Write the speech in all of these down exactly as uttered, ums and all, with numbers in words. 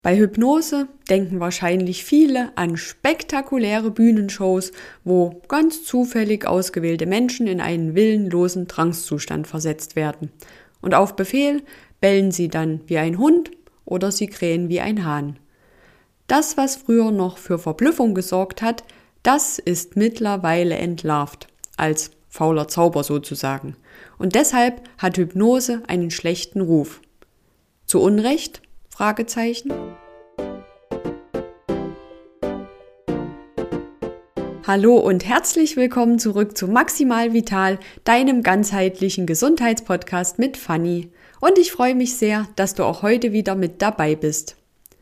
Bei Hypnose denken wahrscheinlich viele an spektakuläre Bühnenshows, wo ganz zufällig ausgewählte Menschen in einen willenlosen Trancezustand versetzt werden. Und auf Befehl bellen sie dann wie ein Hund oder sie krähen wie ein Hahn. Das, was früher noch für Verblüffung gesorgt hat, das ist mittlerweile entlarvt, als fauler Zauber sozusagen. Und deshalb hat Hypnose einen schlechten Ruf. Zu Unrecht? Fragezeichen. Hallo und herzlich willkommen zurück zu Maximal Vital, deinem ganzheitlichen Gesundheitspodcast mit Fanny. Und ich freue mich sehr, dass du auch heute wieder mit dabei bist.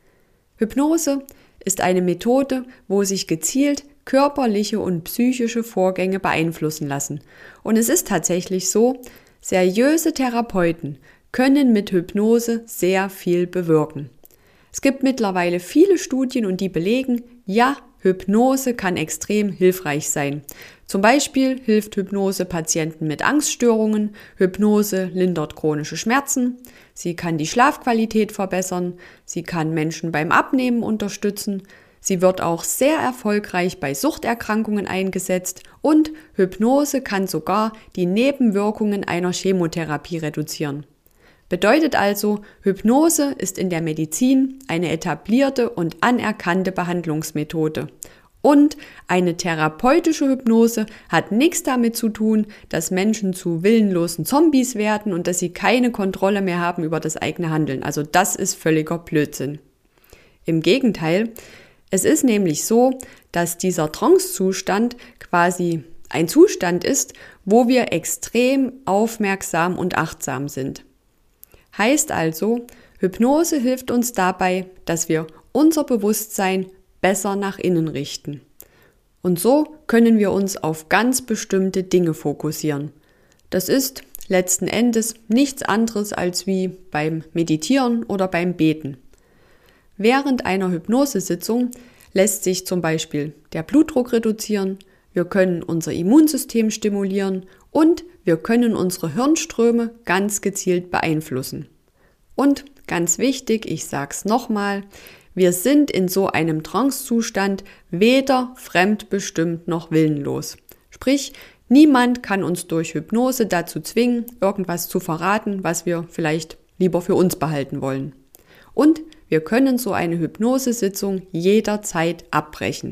Hypnose ist eine Methode, wo sich gezielt körperliche und psychische Vorgänge beeinflussen lassen. Und es ist tatsächlich so, seriöse Therapeuten können mit Hypnose sehr viel bewirken. Es gibt mittlerweile viele Studien und die belegen, ja, Hypnose kann extrem hilfreich sein. Zum Beispiel hilft Hypnose Patienten mit Angststörungen, Hypnose lindert chronische Schmerzen, sie kann die Schlafqualität verbessern, sie kann Menschen beim Abnehmen unterstützen, sie wird auch sehr erfolgreich bei Suchterkrankungen eingesetzt und Hypnose kann sogar die Nebenwirkungen einer Chemotherapie reduzieren. Bedeutet also, Hypnose ist in der Medizin eine etablierte und anerkannte Behandlungsmethode. Und eine therapeutische Hypnose hat nichts damit zu tun, dass Menschen zu willenlosen Zombies werden und dass sie keine Kontrolle mehr haben über das eigene Handeln. Also das ist völliger Blödsinn. Im Gegenteil, es ist nämlich so, dass dieser Trancezustand quasi ein Zustand ist, wo wir extrem aufmerksam und achtsam sind. Heißt also, Hypnose hilft uns dabei, dass wir unser Bewusstsein besser nach innen richten. Und so können wir uns auf ganz bestimmte Dinge fokussieren. Das ist letzten Endes nichts anderes als wie beim Meditieren oder beim Beten. Während einer Hypnosesitzung lässt sich zum Beispiel der Blutdruck reduzieren, wir können unser Immunsystem stimulieren und wir können unsere Hirnströme ganz gezielt beeinflussen. Und ganz wichtig, ich sag's nochmal, wir sind in so einem Trancezustand weder fremdbestimmt noch willenlos. Sprich, niemand kann uns durch Hypnose dazu zwingen, irgendwas zu verraten, was wir vielleicht lieber für uns behalten wollen. Und wir können so eine Hypnosesitzung jederzeit abbrechen.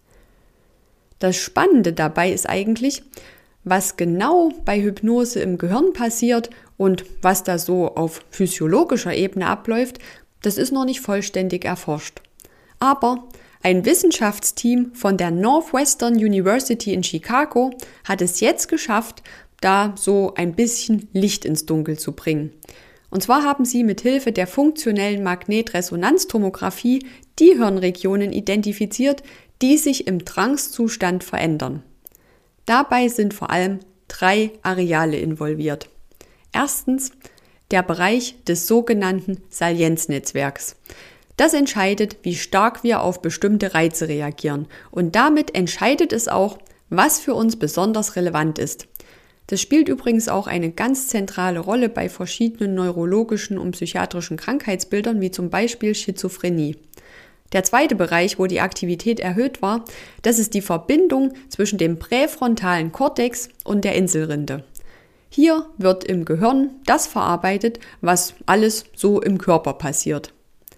Das Spannende dabei ist eigentlich, was genau bei Hypnose im Gehirn passiert und was da so auf physiologischer Ebene abläuft, das ist noch nicht vollständig erforscht. Aber ein Wissenschaftsteam von der Northwestern University in Chicago hat es jetzt geschafft, da so ein bisschen Licht ins Dunkel zu bringen. Und zwar haben sie mit Hilfe der funktionellen Magnetresonanztomographie die Hirnregionen identifiziert, die sich im Trancezustand verändern. Dabei sind vor allem drei Areale involviert. Erstens der Bereich des sogenannten Salienznetzwerks. Das entscheidet, wie stark wir auf bestimmte Reize reagieren und damit entscheidet es auch, was für uns besonders relevant ist. Das spielt übrigens auch eine ganz zentrale Rolle bei verschiedenen neurologischen und psychiatrischen Krankheitsbildern, wie zum Beispiel Schizophrenie. Der zweite Bereich, wo die Aktivität erhöht war, das ist die Verbindung zwischen dem präfrontalen Kortex und der Inselrinde. Hier wird im Gehirn das verarbeitet, was alles so im Körper passiert.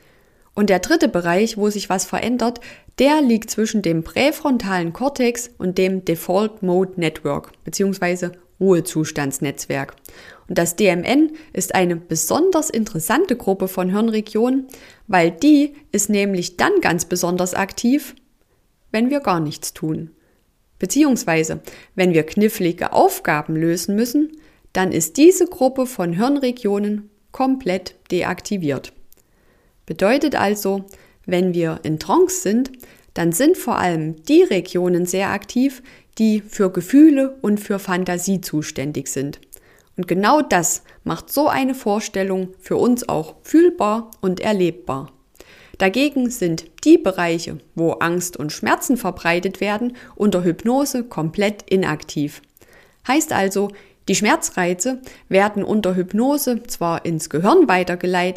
Und der dritte Bereich, wo sich was verändert, der liegt zwischen dem präfrontalen Kortex und dem Default Mode Network bzw. Ruhezustandsnetzwerk. Und das D M N ist eine besonders interessante Gruppe von Hirnregionen, weil die ist nämlich dann ganz besonders aktiv, wenn wir gar nichts tun. Beziehungsweise, wenn wir knifflige Aufgaben lösen müssen, dann ist diese Gruppe von Hirnregionen komplett deaktiviert. Bedeutet also, wenn wir in Trance sind, dann sind vor allem die Regionen sehr aktiv, die für Gefühle und für Fantasie zuständig sind. Und genau das macht so eine Vorstellung für uns auch fühlbar und erlebbar. Dagegen sind die Bereiche, wo Angst und Schmerzen verbreitet werden, unter Hypnose komplett inaktiv. Heißt also, die Schmerzreize werden unter Hypnose zwar ins Gehirn weitergeleitet,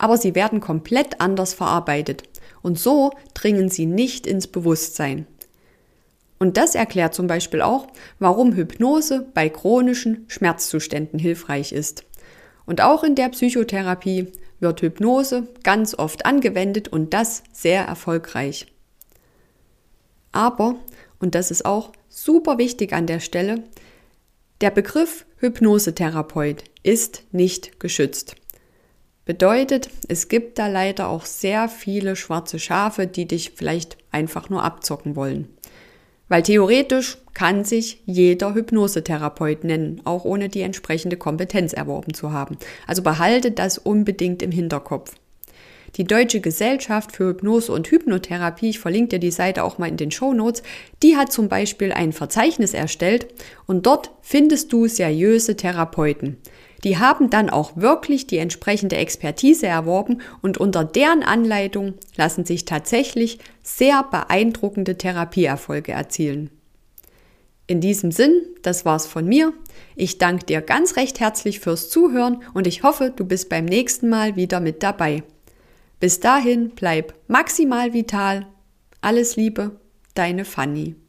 aber sie werden komplett anders verarbeitet und so dringen sie nicht ins Bewusstsein. Und das erklärt zum Beispiel auch, warum Hypnose bei chronischen Schmerzzuständen hilfreich ist. Und auch in der Psychotherapie wird Hypnose ganz oft angewendet und das sehr erfolgreich. Aber, und das ist auch super wichtig an der Stelle, der Begriff Hypnosetherapeut ist nicht geschützt. Bedeutet, es gibt da leider auch sehr viele schwarze Schafe, die dich vielleicht einfach nur abzocken wollen. Weil theoretisch kann sich jeder Hypnosetherapeut nennen, auch ohne die entsprechende Kompetenz erworben zu haben. Also behalte das unbedingt im Hinterkopf. Die Deutsche Gesellschaft für Hypnose und Hypnotherapie, ich verlinke dir die Seite auch mal in den Shownotes, die hat zum Beispiel ein Verzeichnis erstellt und dort findest du seriöse Therapeuten. Die haben dann auch wirklich die entsprechende Expertise erworben und unter deren Anleitung lassen sich tatsächlich sehr beeindruckende Therapieerfolge erzielen. In diesem Sinn, das war's von mir. Ich danke dir ganz recht herzlich fürs Zuhören und ich hoffe, du bist beim nächsten Mal wieder mit dabei. Bis dahin, bleib maximal vital. Alles Liebe, deine Fanny.